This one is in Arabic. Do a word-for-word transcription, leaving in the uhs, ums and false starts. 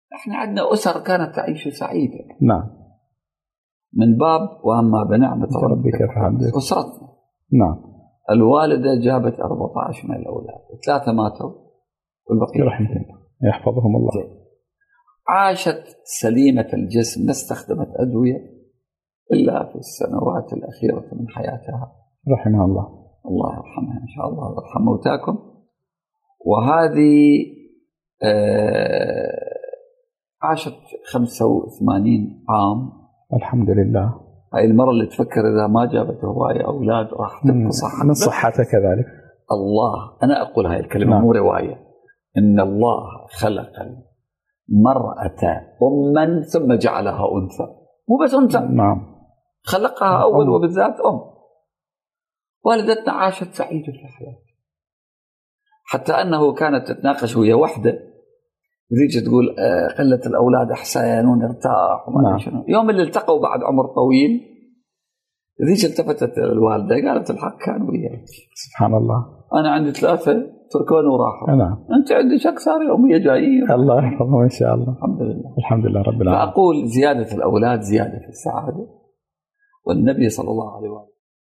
احنا عندنا أسر كانت تعيش سعيدة. نعم. من باب وأما بنعمة ربك فحدث. أسرتنا. نعم. الوالدة جابت أربعة عشر من الأولاد، ثلاثة ماتوا والبقية رحمة الله يحفظهم الله. عاشت سليمة الجسم، ما استخدمت أدوية إلا في السنوات الأخيرة من حياتها رحمها الله. الله يرحمها إن شاء الله ويرحم موتاكم. وهذه آه عاشت خمسة وثمانين عام الحمد لله. هاي المرة اللي تفكر إذا ما جابت هواية أولاد راح تبقى صحة من صحتها كذلك. الله، أنا أقول هاي الكلمة نعم. مو رواية، إن الله خلق المرأة أما ثم جعلها أنثى، مو بس أنثى، نعم، خلقها أول أم. وبالذات أم. والدتنا عاشت سعيدة في الحياة، حتى أنه كانت تتناقش ويا وحدة تيجي تقول قلة الأولاد أحسن ونرتاح وما نعم. شنو. يوم اللي التقوا بعد عمر طويل ذيك التفتت الوالدة قالت الحق كان وياك. سبحان الله. أنا عندي ثلاثة تركون وراحوا. نعم. أنت عندك أكثر يومية جايين. الله يحفظهم إن شاء الله. الحمد لله. الحمد لله رب العالمين. فأقول زيادة الأولاد زيادة في السعادة، والنبي صلى الله عليه وسلم